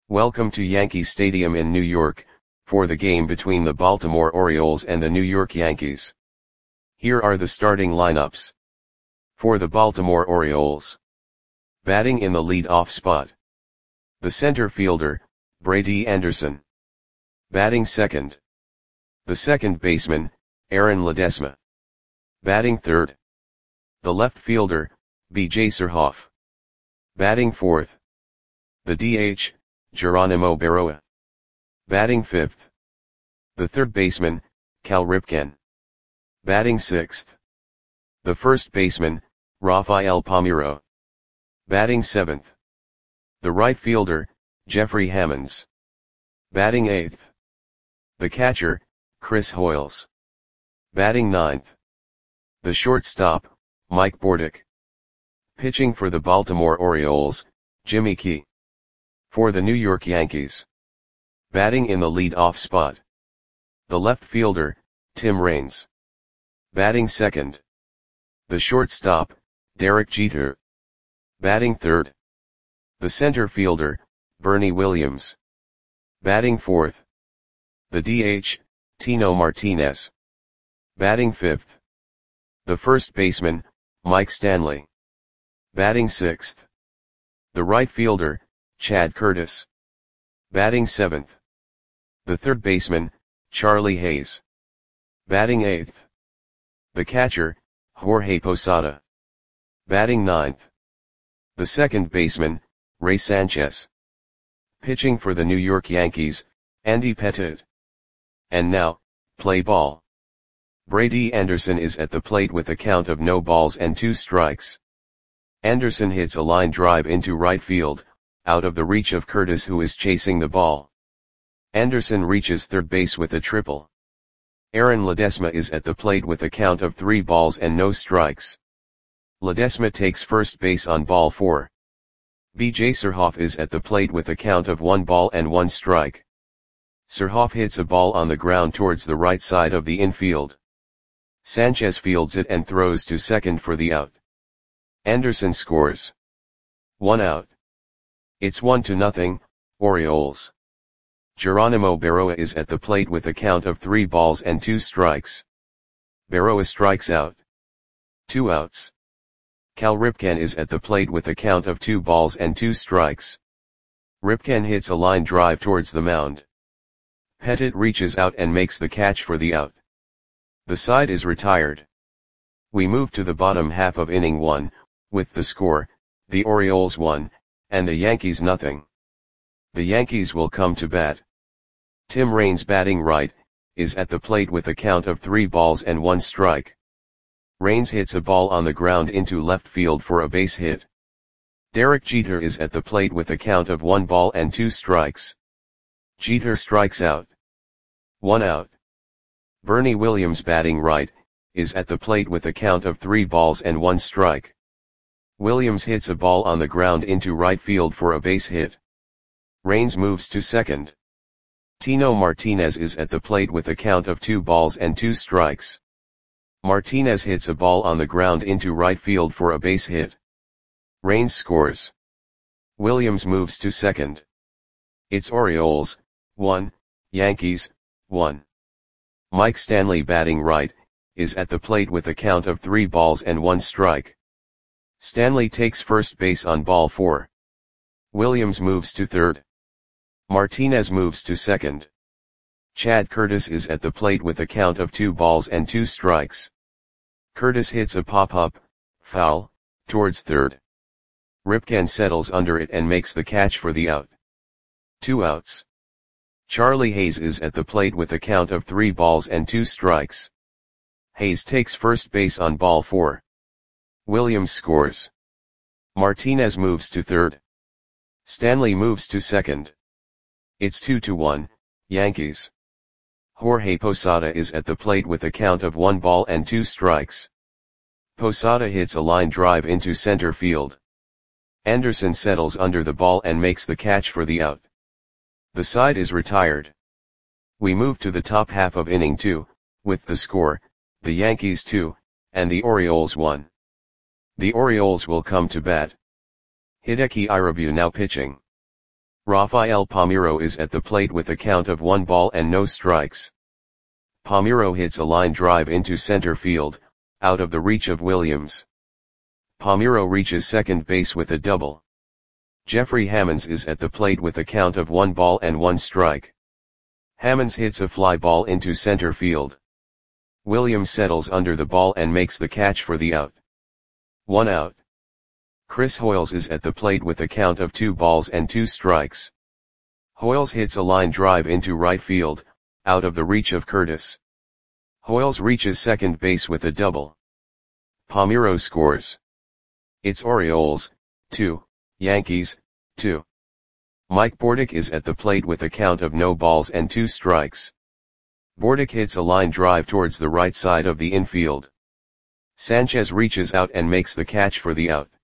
Welcome to Yankee Stadium in New York, for the game between the Baltimore Orioles and the New York Yankees. Here are the starting lineups. For the Baltimore Orioles. Batting in the lead-off spot. The center fielder, Brady Anderson. Batting second. The second baseman, Aaron Ledesma. Batting third. The left fielder, B.J. Surhoff. Batting fourth. The DH, Geronimo Berroa. Batting fifth. The third baseman, Cal Ripken. Batting sixth. The first baseman, Rafael Palmeiro. Batting seventh. The right fielder, Jeffrey Hammonds. Batting eighth. The catcher, Chris Hoiles. Batting ninth. The shortstop, Mike Bordick. Pitching for the Baltimore Orioles, Jimmy Key. For the New York Yankees. Batting in the lead-off spot. The left fielder, Tim Raines. Batting second. The shortstop, Derek Jeter. Batting third. The center fielder, Bernie Williams. Batting fourth. The DH, Tino Martinez. Batting fifth. The first baseman, Mike Stanley. Batting sixth. The right fielder, Chad Curtis. Batting seventh. The third baseman, Charlie Hayes. Batting eighth. The catcher, Jorge Posada. Batting ninth. The second baseman, Ray Sanchez. Pitching for the New York Yankees, Andy Pettitte. And now, play ball. Brady Anderson is at the plate with a count of no balls and 2 strikes. Anderson hits a line drive into right field, out of the reach of Curtis, who is chasing the ball. Anderson reaches third base with a triple. Aaron Ledesma is at the plate with a count of 3 balls and no strikes. Ledesma takes first base on ball 4. B.J. Surhoff is at the plate with a count of 1 ball and 1 strike. Surhoff hits a ball on the ground towards the right side of the infield. Sanchez fields it and throws to second for the out. Anderson scores. 1 out. It's 1-0, Orioles. Geronimo Berroa is at the plate with a count of 3 balls and 2 strikes. Berroa strikes out. 2 outs. Cal Ripken is at the plate with a count of 2 balls and 2 strikes. Ripken hits a line drive towards the mound. Pettitte reaches out and makes the catch for the out. The side is retired. We move to the bottom half of inning 1, with the score, the Orioles 1, and the Yankees 0. The Yankees will come to bat. Tim Raines, batting right, is at the plate with a count of 3 balls and 1 strike. Raines hits a ball on the ground into left field for a base hit. Derek Jeter is at the plate with a count of 1 ball and 2 strikes. Jeter strikes out. 1 out. Bernie Williams, batting right, is at the plate with a count of 3 balls and 1 strike. Williams hits a ball on the ground into right field for a base hit. Raines moves to second. Tino Martinez is at the plate with a count of 2 balls and 2 strikes. Martinez hits a ball on the ground into right field for a base hit. Raines scores. Williams moves to second. It's Orioles 1, Yankees 1. Mike Stanley, batting right, is at the plate with a count of 3 balls and 1 strike. Stanley takes first base on ball 4. Williams moves to third. Martinez moves to second. Chad Curtis is at the plate with a count of 2 balls and 2 strikes. Curtis hits a pop-up, foul, towards third. Ripken settles under it and makes the catch for the out. 2 outs. Charlie Hayes is at the plate with a count of 3 balls and 2 strikes. Hayes takes first base on ball 4. Williams scores. Martinez moves to third. Stanley moves to second. It's 2-1, Yankees. Jorge Posada is at the plate with a count of 1 ball and 2 strikes. Posada hits a line drive into center field. Anderson settles under the ball and makes the catch for the out. The side is retired. We move to the top half of inning 2, with the score, the Yankees 2, and the Orioles 1. The Orioles will come to bat. Hideki Irabu now pitching. Rafael Palmeiro is at the plate with a count of 1 ball and no strikes. Palmeiro hits a line drive into center field, out of the reach of Williams. Palmeiro reaches second base with a double. Jeffrey Hammonds is at the plate with a count of 1 ball and 1 strike. Hammonds hits a fly ball into center field. Williams settles under the ball and makes the catch for the out. 1 out. Chris Hoiles is at the plate with a count of 2 balls and 2 strikes. Hoiles hits a line drive into right field, out of the reach of Curtis. Hoiles reaches second base with a double. Palmeiro scores. It's Orioles, 2, Yankees, 2. Mike Bordick is at the plate with a count of no balls and 2 strikes. Bordick hits a line drive towards the right side of the infield. Sanchez reaches out and makes the catch for the out.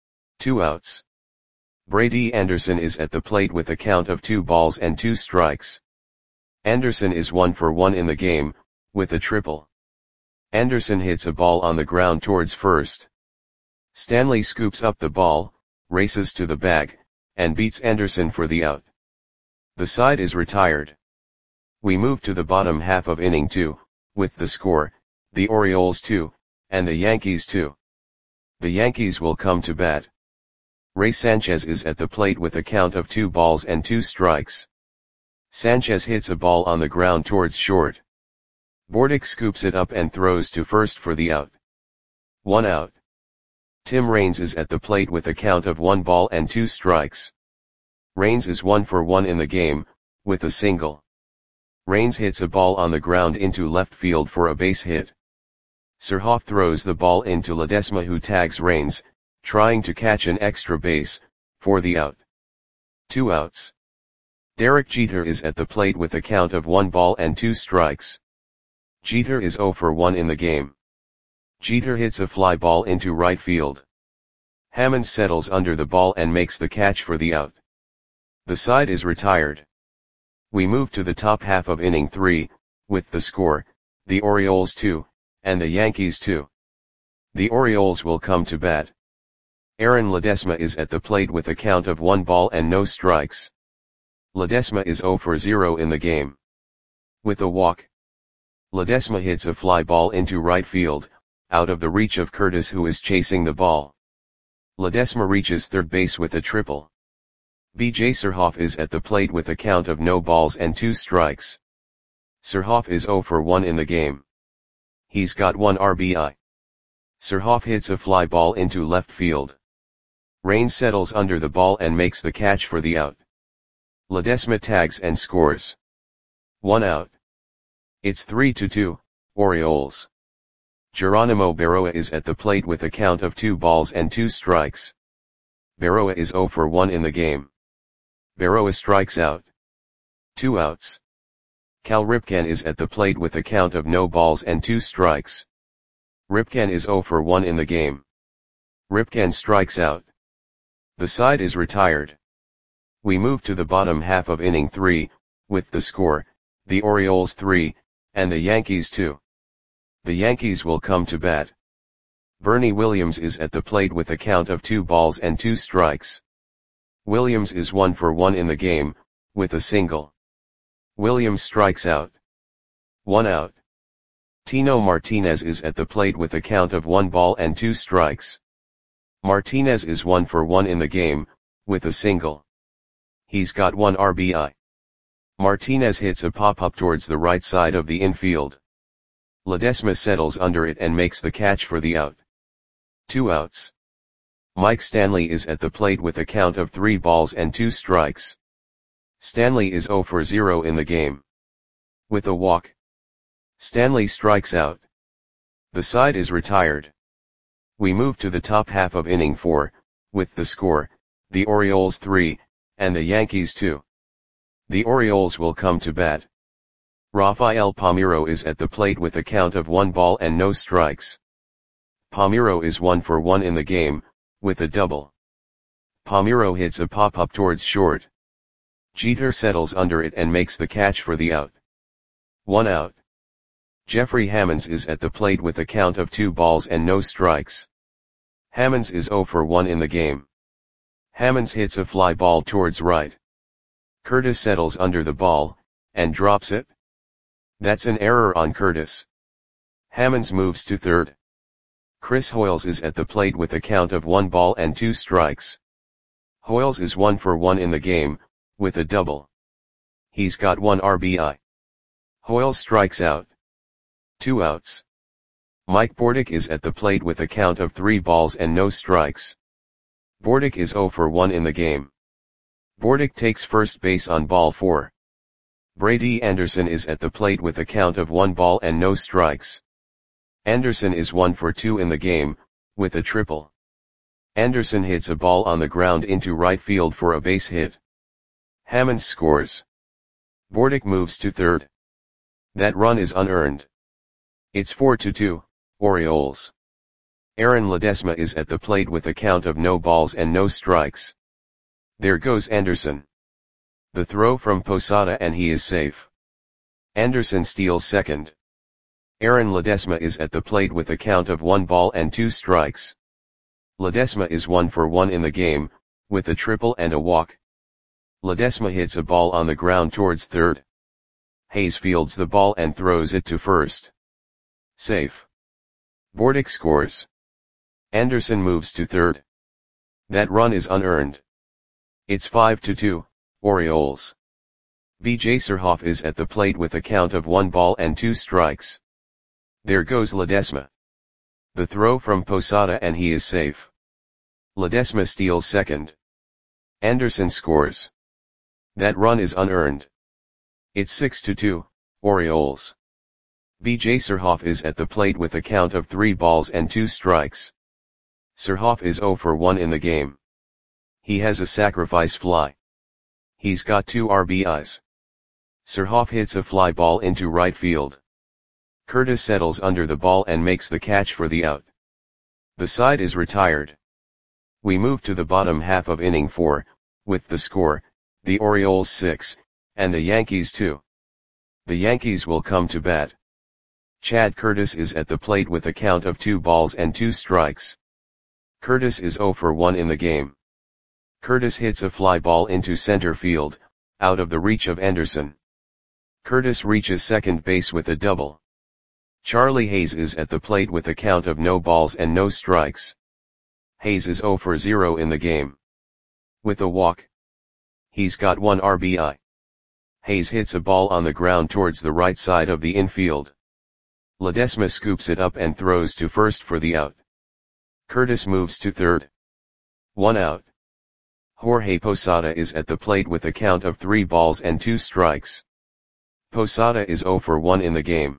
2 outs. Brady Anderson is at the plate with a count of 2 balls and 2 strikes. Anderson is 1 for 1 in the game, with a triple. Anderson hits a ball on the ground towards first. Stanley scoops up the ball, races to the bag, and beats Anderson for the out. The side is retired. We move to the bottom half of inning 2, with the score, the Orioles 2, and the Yankees 2. The Yankees will come to bat. Ray Sanchez is at the plate with a count of 2 balls and 2 strikes. Sanchez hits a ball on the ground towards short. Bordick scoops it up and throws to first for the out. 1 out. Tim Raines is at the plate with a count of 1 ball and 2 strikes. Raines is 1 for 1 in the game, with a single. Raines hits a ball on the ground into left field for a base hit. Surhoff throws the ball into Ledesma, who tags Raines, trying to catch an extra base, for the out. 2 outs. Derek Jeter is at the plate with a count of 1 ball and 2 strikes. Jeter is 0 for 1 in the game. Jeter hits a fly ball into right field. Hammonds settles under the ball and makes the catch for the out. The side is retired. We move to the top half of inning 3, with the score, the Orioles 2, and the Yankees 2. The Orioles will come to bat. Aaron Ledesma is at the plate with a count of 1 ball and no strikes. Ledesma is 0 for 0 in the game. With a walk. Ledesma hits a fly ball into right field, out of the reach of Curtis, who is chasing the ball. Ledesma reaches third base with a triple. B.J. Surhoff is at the plate with a count of no balls and 2 strikes. Surhoff is 0 for 1 in the game. He's got 1 RBI. Surhoff hits a fly ball into left field. Raines settles under the ball and makes the catch for the out. Ledesma tags and scores. 1 out. It's 3-2, Orioles. Geronimo Berroa is at the plate with a count of 2 balls and 2 strikes. Berroa is 0 for 1 in the game. Berroa strikes out. 2 outs. Cal Ripken is at the plate with a count of no balls and 2 strikes. Ripken is 0 for 1 in the game. Ripken strikes out. The side is retired. We move to the bottom half of inning 3, with the score, the Orioles 3, and the Yankees 2. The Yankees will come to bat. Bernie Williams is at the plate with a count of 2 balls and 2 strikes. Williams is 1 for 1 in the game, with a single. Williams strikes out. 1 out. Tino Martinez is at the plate with a count of 1 ball and 2 strikes. Martinez is 1 for 1 in the game, with a single. He's got 1 RBI. Martinez hits a pop-up towards the right side of the infield. Ledesma settles under it and makes the catch for the out. 2 outs. Mike Stanley is at the plate with a count of 3 balls and 2 strikes. Stanley is 0 for 0 in the game. With a walk. Stanley strikes out. The side is retired. We move to the top half of inning 4, with the score, the Orioles 3, and the Yankees 2. The Orioles will come to bat. Rafael Palmeiro is at the plate with a count of 1 ball and no strikes. Palmeiro is 1 for 1 in the game, with a double. Palmeiro hits a pop-up towards short. Jeter settles under it and makes the catch for the out. 1 out. Jeffrey Hammonds is at the plate with a count of 2 balls and no strikes. Hammonds is 0 for 1 in the game. Hammonds hits a fly ball towards right. Curtis settles under the ball, and drops it. That's an error on Curtis. Hammonds moves to third. Chris Hoiles is at the plate with a count of 1 ball and 2 strikes. Hoiles is 1 for 1 in the game, with a double. He's got 1 RBI. Hoiles strikes out. 2 outs. Mike Bordick is at the plate with a count of 3 balls and no strikes. Bordick is 0 for 1 in the game. Bordick takes first base on ball 4. Brady Anderson is at the plate with a count of 1 ball and no strikes. Anderson is 1 for 2 in the game, with a triple. Anderson hits a ball on the ground into right field for a base hit. Hammonds scores. Bordick moves to third. That run is unearned. It's 4-2, Orioles. Aaron Ledesma is at the plate with a count of no balls and no strikes. There goes Anderson. The throw from Posada and he is safe. Anderson steals second. Aaron Ledesma is at the plate with a count of 1 ball and 2 strikes. Ledesma is 1 for 1 in the game, with a triple and a walk. Ledesma hits a ball on the ground towards third. Hayes fields the ball and throws it to first. Safe. Bordick scores. Anderson moves to third. That run is unearned. It's 5-2, Orioles. B.J. Surhoff is at the plate with a count of 1 ball and 2 strikes. There goes Ledesma. The throw from Posada and he is safe. Ledesma steals second. Anderson scores. That run is unearned. It's 6-2, Orioles. B.J. Surhoff is at the plate with a count of 3 balls and 2 strikes. Surhoff is 0 for 1 in the game. He has a sacrifice fly. He's got 2 RBIs. Surhoff hits a fly ball into right field. Curtis settles under the ball and makes the catch for the out. The side is retired. We move to the bottom half of inning 4, with the score, the Orioles 6, and the Yankees 2. The Yankees will come to bat. Chad Curtis is at the plate with a count of 2 balls and 2 strikes. Curtis is 0 for 1 in the game. Curtis hits a fly ball into center field, out of the reach of Anderson. Curtis reaches second base with a double. Charlie Hayes is at the plate with a count of no balls and no strikes. Hayes is 0 for 0 in the game. With a walk. He's got 1 RBI. Hayes hits a ball on the ground towards the right side of the infield. Ledesma scoops it up and throws to first for the out. Curtis moves to third. 1 out. Jorge Posada is at the plate with a count of 3 balls and 2 strikes. Posada is 0 for 1 in the game.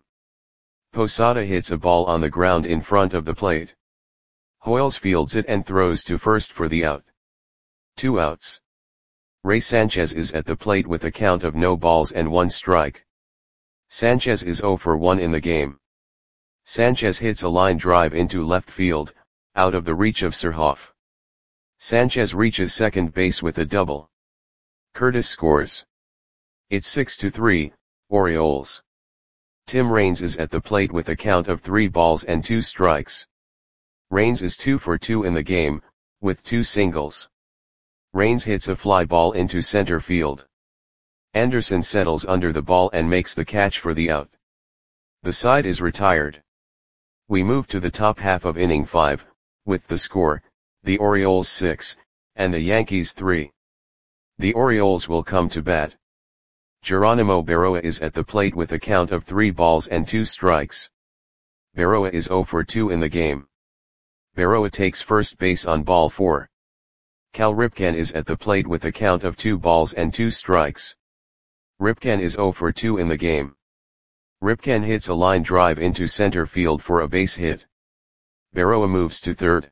Posada hits a ball on the ground in front of the plate. Hoiles fields it and throws to first for the out. 2 outs. Ray Sanchez is at the plate with a count of no balls and 1 strike. Sanchez is 0 for 1 in the game. Sanchez hits a line drive into left field, out of the reach of Surhoff. Sanchez reaches second base with a double. Curtis scores. It's 6-3, Orioles. Tim Raines is at the plate with a count of 3 balls and 2 strikes. Raines is 2 for 2 in the game, with 2 singles. Raines hits a fly ball into center field. Anderson settles under the ball and makes the catch for the out. The side is retired. We move to the top half of inning 5, with the score, the Orioles 6, and the Yankees 3. The Orioles will come to bat. Geronimo Berroa is at the plate with a count of 3 balls and 2 strikes. Berroa is 0 for 2 in the game. Berroa takes first base on ball 4. Cal Ripken is at the plate with a count of 2 balls and 2 strikes. Ripken is 0 for 2 in the game. Ripken hits a line drive into center field for a base hit. Berroa moves to third.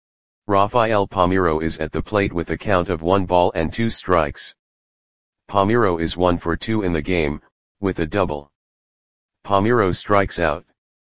Rafael Palmeiro is at the plate with a count of 1 ball and 2 strikes. Palmeiro is 1 for 2 in the game, with a double. Palmeiro strikes out.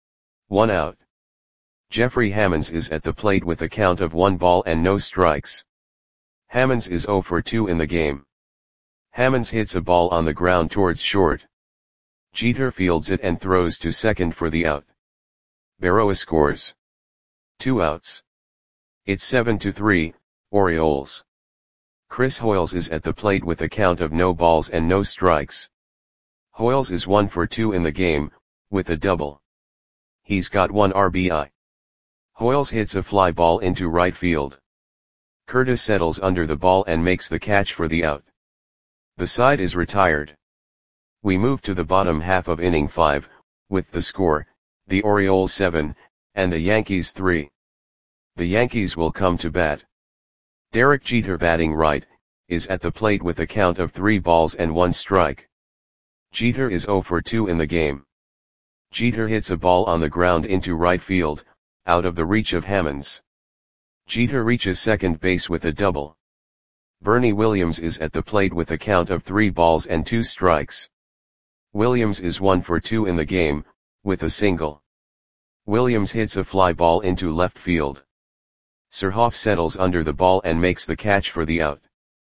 1 out. Jeffrey Hammonds is at the plate with a count of 1 ball and no strikes. Hammonds is 0 for 2 in the game. Hammonds hits a ball on the ground towards short. Jeter fields it and throws to second for the out. Berroa scores. 2 outs. It's 7-3, Orioles. Chris Hoiles is at the plate with a count of no balls and no strikes. Hoiles is 1 for 2 in the game, with a double. He's got 1 RBI. Hoiles hits a fly ball into right field. Curtis settles under the ball and makes the catch for the out. The side is retired. We move to the bottom half of inning 5, with the score, the Orioles 7, and the Yankees 3. The Yankees will come to bat. Derek Jeter, batting right, is at the plate with a count of 3 balls and 1 strike. Jeter is 0 for 2 in the game. Jeter hits a ball on the ground into right field, out of the reach of Hammonds. Jeter reaches second base with a double. Bernie Williams is at the plate with a count of 3 balls and 2 strikes. Williams is 1 for 2 in the game, with a single. Williams hits a fly ball into left field. Surhoff settles under the ball and makes the catch for the out.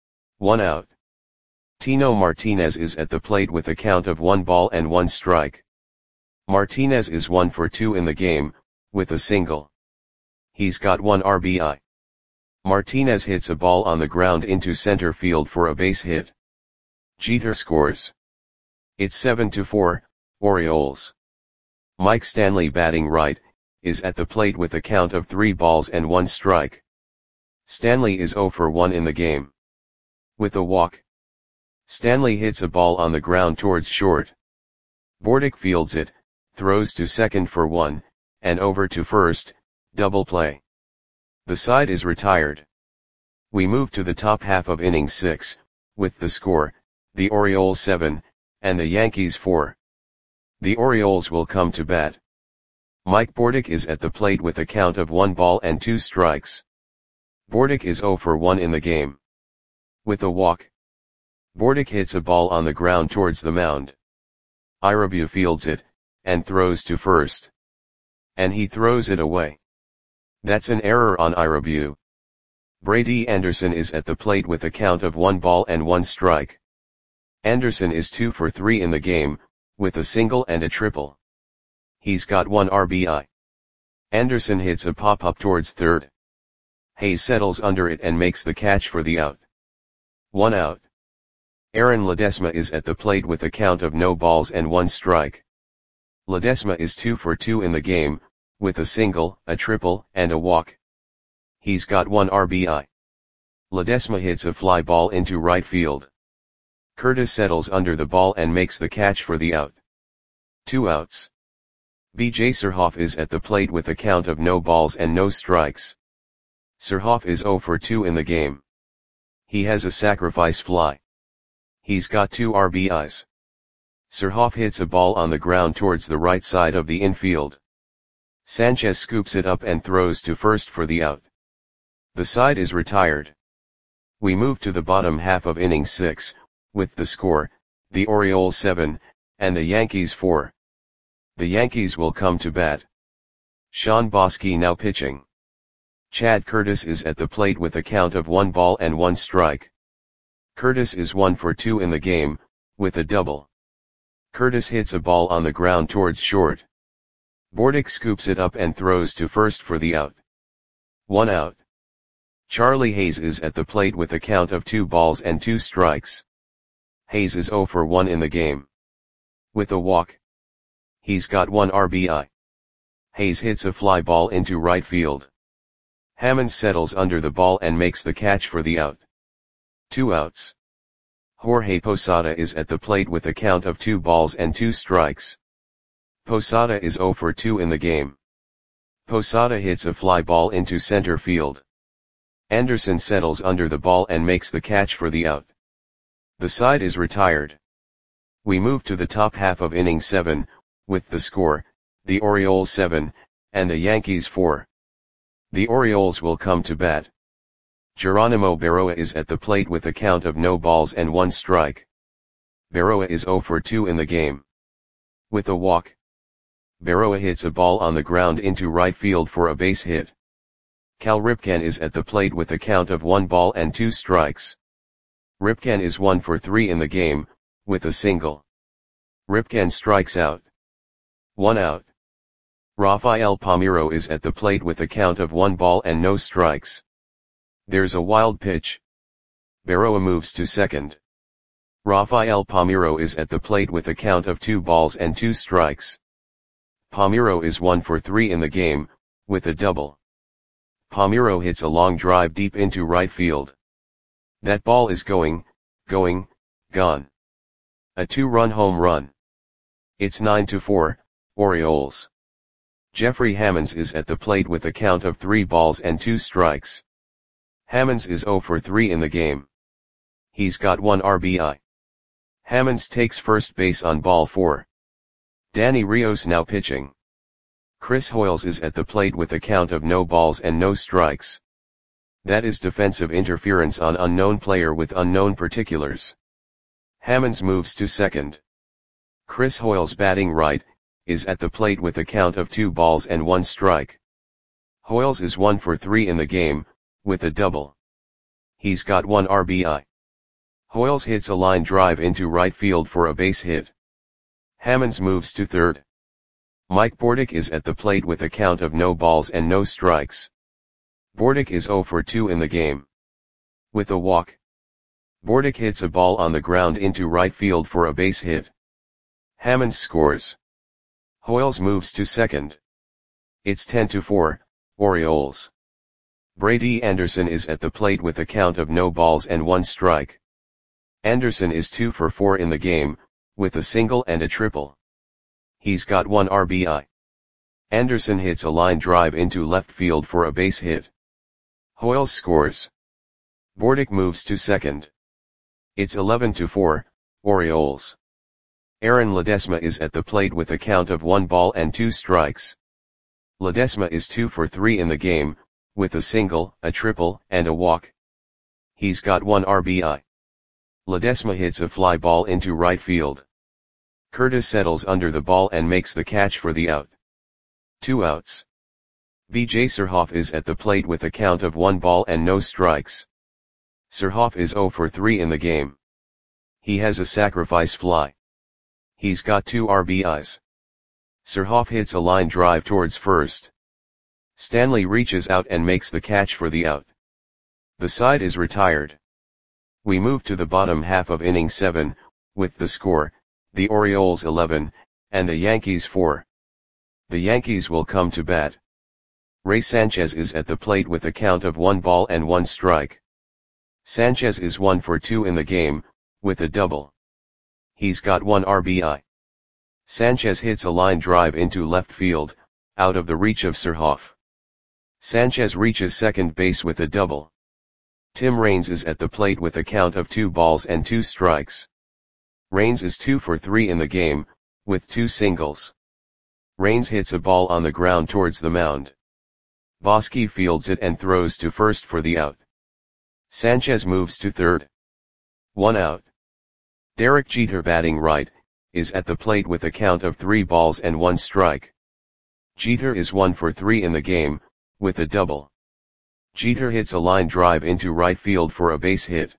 1 out. Tino Martinez is at the plate with a count of 1 ball and 1 strike. Martinez is 1 for 2 in the game, with a single. He's got 1 RBI. Martinez hits a ball on the ground into center field for a base hit. Jeter scores. It's 7-4, Orioles. Mike Stanley, batting right, is at the plate with a count of 3 balls and 1 strike. Stanley is 0 for 1 in the game. With a walk. Stanley hits a ball on the ground towards short. Bordick fields it, throws to second for 1, and over to first, double play. The side is retired. We move to the top half of inning 6, with the score, the Orioles 7, and the Yankees 4. The Orioles will come to bat. Mike Bordick is at the plate with a count of 1 ball and 2 strikes. Bordick is 0 for 1 in the game. With a walk. Bordick hits a ball on the ground towards the mound. Irabu fields it, and throws to first. And he throws it away. That's an error on Irabu. Brady Anderson is at the plate with a count of 1 ball and 1 strike. Anderson is 2 for 3 in the game, with a single and a triple. He's got 1 RBI. Anderson hits a pop-up towards third. Hayes settles under it and makes the catch for the out. 1 out. Aaron Ledesma is at the plate with a count of no balls and 1 strike. Ledesma is 2 for 2 in the game, with a single, a triple, and a walk. He's got 1 RBI. Ledesma hits a fly ball into right field. Curtis settles under the ball and makes the catch for the out. 2 outs. B.J. Surhoff is at the plate with a count of no balls and no strikes. Surhoff is 0 for 2 in the game. He has a sacrifice fly. He's got 2 RBIs. Surhoff hits a ball on the ground towards the right side of the infield. Sanchez scoops it up and throws to first for the out. The side is retired. We move to the bottom half of inning 6, with the score, the Orioles 7, and the Yankees 4. The Yankees will come to bat. Sean Bosky now pitching. Chad Curtis is at the plate with a count of 1 ball and 1 strike. Curtis is 1 for 2 in the game, with a double. Curtis hits a ball on the ground towards short. Bordick scoops it up and throws to first for the out. 1 out. Charlie Hayes is at the plate with a count of 2 balls and 2 strikes. Hayes is 0 for 1 in the game. With a walk. He's got 1 RBI. Hayes hits a fly ball into right field. Hammonds settles under the ball and makes the catch for the out. 2 outs. Jorge Posada is at the plate with a count of 2 balls and 2 strikes. Posada is 0 for 2 in the game. Posada hits a fly ball into center field. Anderson settles under the ball and makes the catch for the out. The side is retired. We move to the top half of inning 7, with the score, the Orioles 7, and the Yankees 4. The Orioles will come to bat. Geronimo Berroa is at the plate with a count of no balls and 1 strike. Berroa is 0 for 2 in the game. With a walk. Berroa hits a ball on the ground into right field for a base hit. Cal Ripken is at the plate with a count of 1 ball and 2 strikes. Ripken is 1 for 3 in the game, with a single. Ripken strikes out. 1 out. Rafael Palmeiro is at the plate with a count of 1 ball and no strikes. There's a wild pitch. Berroa moves to second. Rafael Palmeiro is at the plate with a count of 2 balls and 2 strikes. Palmeiro is 1 for 3 in the game, with a double. Palmeiro hits a long drive deep into right field. That ball is going, gone. A 2-run home run. It's 9-4, Orioles. Jeffrey Hammonds is at the plate with a count of 3 balls and 2 strikes. Hammonds is 0 for 3 in the game. He's got 1 RBI. Hammonds takes first base on ball 4. Danny Rios now pitching. Chris Hoiles is at the plate with a count of no balls and no strikes. That is defensive interference on unknown player with unknown particulars. Hammonds moves to second. Chris Hoiles batting right, is at the plate with a count of 2 balls and 1 strike. Hoiles is 1 for 3 in the game, with a double. He's got 1 RBI. Hoiles hits a line drive into right field for a base hit. Hammonds moves to third. Mike Bordick is at the plate with a count of no balls and no strikes. Bordick is 0 for 2 in the game. With a walk. Bordick hits a ball on the ground into right field for a base hit. Hammonds scores. Hoiles moves to second. It's 10-4, Orioles. Brady Anderson is at the plate with a count of no balls and 1 strike. Anderson is 2 for 4 in the game, with a single and a triple. He's got 1 RBI. Anderson hits a line drive into left field for a base hit. Hoiles scores. Bordick moves to second. It's 11-4, Orioles. Aaron Ledesma is at the plate with a count of 1 ball and 2 strikes. Ledesma is 2 for 3 in the game, with a single, a triple, and a walk. He's got 1 RBI. Ledesma hits a fly ball into right field. Curtis settles under the ball and makes the catch for the out. 2 outs. B.J. Surhoff is at the plate with a count of 1 ball and no strikes. Surhoff is 0 for 3 in the game. He has a sacrifice fly. He's got 2 RBIs. Surhoff hits a line drive towards first. Stanley reaches out and makes the catch for the out. The side is retired. We move to the bottom half of inning 7, with the score, the Orioles 11, and the Yankees 4. The Yankees will come to bat. Ray Sanchez is at the plate with a count of 1 ball and 1 strike. Sanchez is 1 for 2 in the game, with a double. He's got 1 RBI. Sanchez hits a line drive into left field, out of the reach of Surhoff. Sanchez reaches second base with a double. Tim Raines is at the plate with a count of 2 balls and 2 strikes. Raines is 2 for 3 in the game, with 2 singles. Raines hits a ball on the ground towards the mound. Bosky fields it and throws to first for the out. Sanchez moves to third. 1 out. Derek Jeter batting right, is at the plate with a count of 3 balls and 1 strike. Jeter is 1 for 3 in the game, with a double. Jeter hits a line drive into right field for a base hit.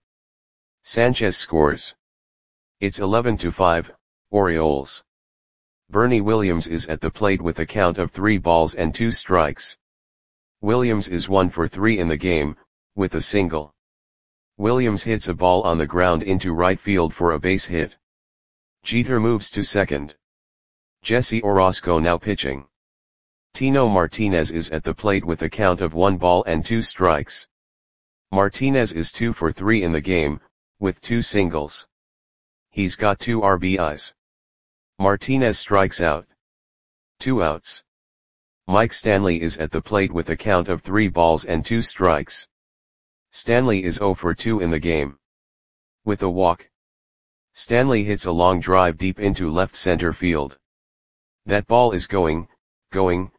Sanchez scores. It's 11-5, Orioles. Bernie Williams is at the plate with a count of 3 balls and 2 strikes. Williams is 1 for 3 in the game, with a single. Williams hits a ball on the ground into right field for a base hit. Jeter moves to second. Jesse Orosco now pitching. Tino Martinez is at the plate with a count of 1 ball and 2 strikes. Martinez is 2 for 3 in the game, with 2 singles. He's got 2 RBIs. Martinez strikes out. 2 outs. Mike Stanley is at the plate with a count of 3 balls and 2 strikes. Stanley is 0 for 2 in the game. With a walk. Stanley hits a long drive deep into left center field. That ball is going, gone.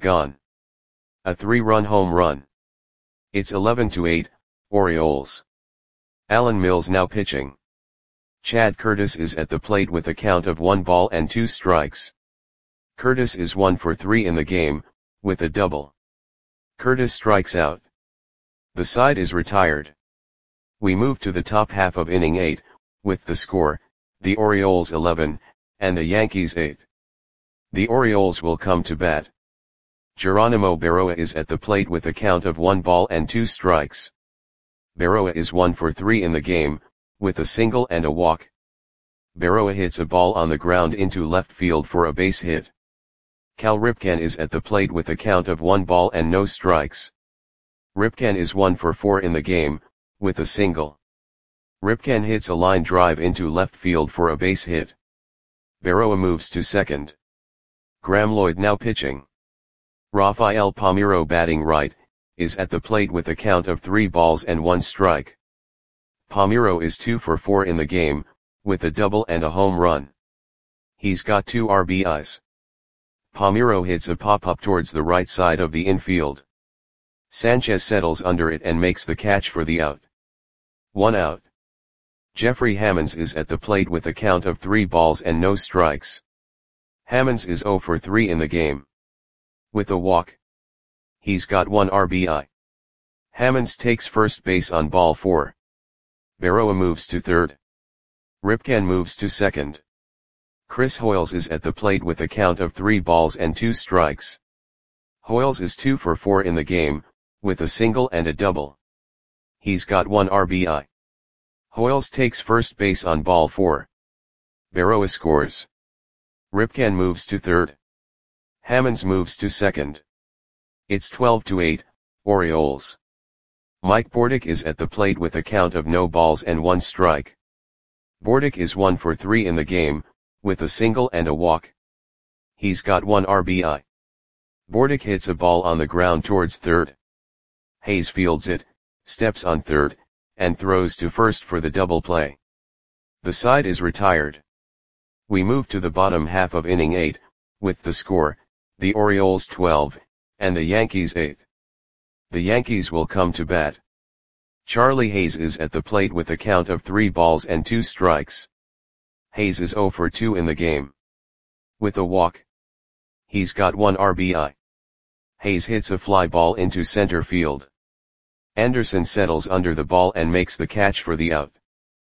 A 3-run home run. It's 11-8, Orioles. Alan Mills now pitching. Chad Curtis is at the plate with a count of 1 ball and 2 strikes. Curtis is 1 for 3 in the game, with a double. Curtis strikes out. The side is retired. We move to the top half of inning 8, with the score, the Orioles 11, and the Yankees 8. The Orioles will come to bat. Geronimo Berroa is at the plate with a count of 1 ball and 2 strikes. Berroa is 1 for 3 in the game, with a single and a walk. Berroa hits a ball on the ground into left field for a base hit. Cal Ripken is at the plate with a count of 1 ball and no strikes. Ripken is 1 for 4 in the game, with a single. Ripken hits a line drive into left field for a base hit. Berroa moves to second. Graeme Lloyd now pitching. Rafael Palmeiro batting right, is at the plate with a count of 3 balls and 1 strike. Palmeiro is 2 for 4 in the game, with a double and a home run. He's got 2 RBIs. Palmeiro hits a pop-up towards the right side of the infield. Sanchez settles under it and makes the catch for the out. 1 out. Jeffrey Hammonds is at the plate with a count of 3 balls and no strikes. Hammonds is 0 for 3 in the game. With a walk. He's got 1 RBI. Hammonds takes first base on ball 4. Berroa moves to third. Ripken moves to second. Chris Hoiles is at the plate with a count of 3 balls and 2 strikes. Hoiles is 2 for 4 in the game, with a single and a double. He's got 1 RBI. Hoiles takes first base on ball 4. Berroa scores. Ripken moves to third. Hammonds moves to second. It's 12-8, Orioles. Mike Bordick is at the plate with a count of no balls and 1 strike. Bordick is 1 for 3 in the game, with a single and a walk. He's got 1 RBI. Bordick hits a ball on the ground towards third. Hayes fields it, steps on third, and throws to first for the double play. The side is retired. We move to the bottom half of inning 8, with the score, the Orioles 12, and the Yankees 8. The Yankees will come to bat. Charlie Hayes is at the plate with a count of 3 balls and 2 strikes. Hayes is 0 for 2 in the game. With a walk. He's got 1 RBI. Hayes hits a fly ball into center field. Anderson settles under the ball and makes the catch for the out.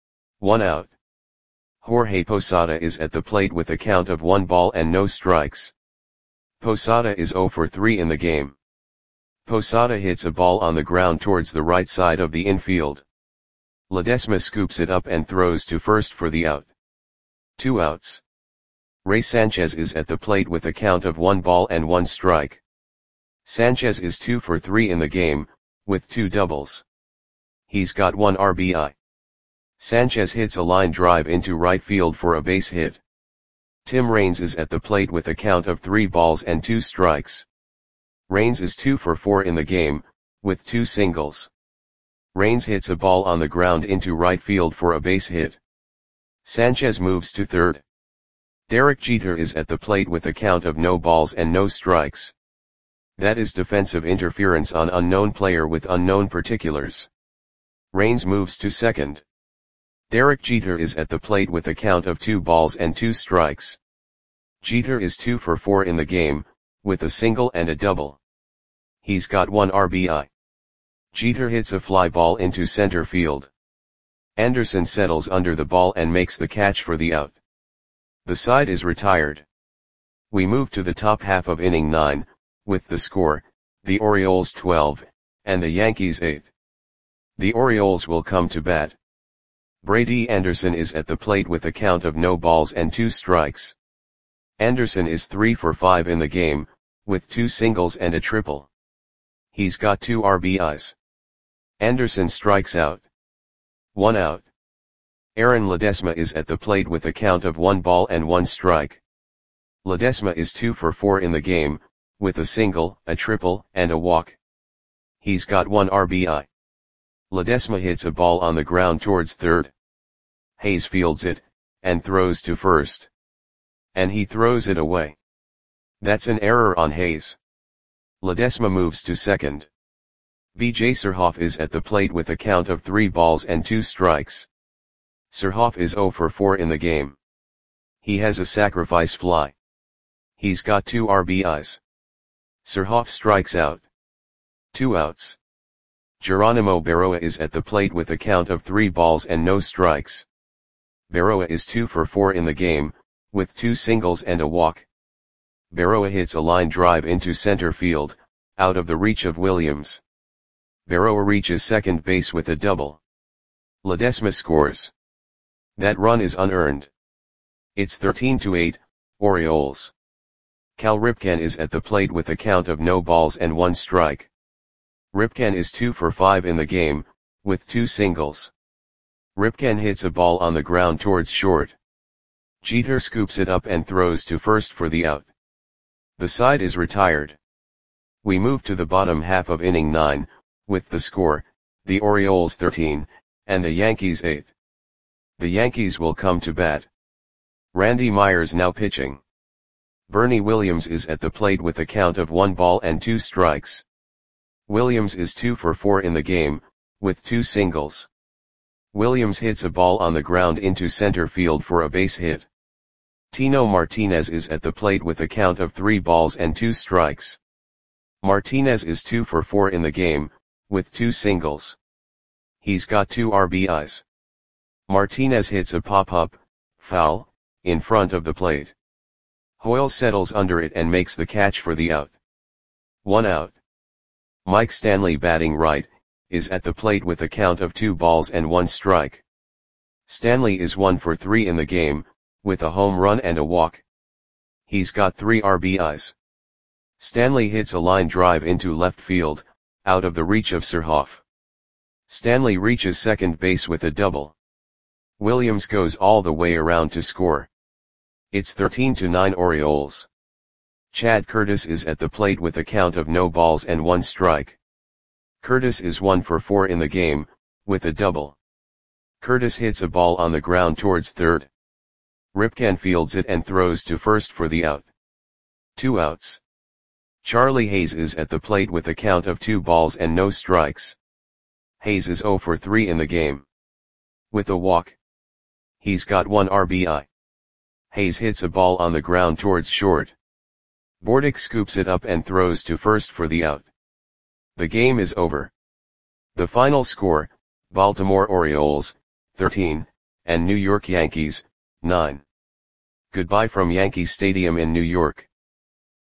1 out. Jorge Posada is at the plate with a count of 1 ball and no strikes. Posada is 0 for 3 in the game. Posada hits a ball on the ground towards the right side of the infield. Ledesma scoops it up and throws to first for the out. 2 outs. Ray Sanchez is at the plate with a count of 1 ball and 1 strike. Sanchez is 2 for 3 in the game, with 2 doubles. He's got 1 RBI. Sanchez hits a line drive into right field for a base hit. Tim Raines is at the plate with a count of 3 balls and 2 strikes. Raines is 2 for 4 in the game, with 2 singles. Raines hits a ball on the ground into right field for a base hit. Sanchez moves to third. Derek Jeter is at the plate with a count of no balls and no strikes. That is defensive interference on unknown player with unknown particulars. Raines moves to second. Derek Jeter is at the plate with a count of 2 balls and 2 strikes. Jeter is 2 for 4 in the game, with a single and a double. He's got 1 RBI. Jeter hits a fly ball into center field. Anderson settles under the ball and makes the catch for the out. The side is retired. We move to the top half of inning 9, with the score, the Orioles 12, and the Yankees 8. The Orioles will come to bat. Brady Anderson is at the plate with a count of no balls and 2 strikes. Anderson is 3 for 5 in the game, with 2 singles and a triple. He's got 2 RBIs. Anderson strikes out. 1 out. Aaron Ledesma is at the plate with a count of 1 ball and 1 strike. Ledesma is 2 for 4 in the game, with a single, a triple, and a walk. He's got 1 RBI. Ledesma hits a ball on the ground towards third. Hayes fields it, and throws to first. And he throws it away. That's an error on Hayes. Ledesma moves to second. B.J. Surhoff is at the plate with a count of 3 balls and 2 strikes. Surhoff is 0 for 4 in the game. He has a sacrifice fly. He's got 2 RBIs. Surhoff strikes out. 2 outs. Geronimo Berroa is at the plate with a count of 3 balls and no strikes. Berroa is 2 for 4 in the game, with 2 singles and a walk. Berroa hits a line drive into center field, out of the reach of Williams. Berroa reaches second base with a double. Ledesma scores. That run is unearned. It's 13-8, Orioles. Cal Ripken is at the plate with a count of no balls and 1 strike. Ripken is 2 for 5 in the game, with 2 singles. Ripken hits a ball on the ground towards short. Jeter scoops it up and throws to first for the out. The side is retired. We move to the bottom half of inning 9, with the score, the Orioles 13, and the Yankees 8. The Yankees will come to bat. Randy Myers now pitching. Bernie Williams is at the plate with a count of 1 ball and 2 strikes. Williams is 2 for 4 in the game, with 2 singles. Williams hits a ball on the ground into center field for a base hit. Tino Martinez is at the plate with a count of 3 balls and 2 strikes. Martinez is 2 for 4 in the game, with 2 singles. He's got 2 RBIs. Martinez hits a pop-up, foul, in front of the plate. Hoyle settles under it and makes the catch for the out. 1 out. Mike Stanley, batting right, is at the plate with a count of 2 balls and 1 strike. Stanley is 1 for 3 in the game, with a home run and a walk. He's got 3 RBIs. Stanley hits a line drive into left field, out of the reach of Surhoff. Stanley reaches second base with a double. Williams goes all the way around to score. It's 13-9 Orioles. Chad Curtis is at the plate with a count of no balls and 1 strike. Curtis is 1 for 4 in the game, with a double. Curtis hits a ball on the ground towards third. Ripken fields it and throws to first for the out. 2 outs. Charlie Hayes is at the plate with a count of 2 balls and no strikes. Hayes is 0 for 3 in the game. With a walk. He's got 1 RBI. Hayes hits a ball on the ground towards short. Bordick scoops it up and throws to first for the out. The game is over. The final score, Baltimore Orioles, 13, and New York Yankees, 9. Goodbye from Yankee Stadium in New York.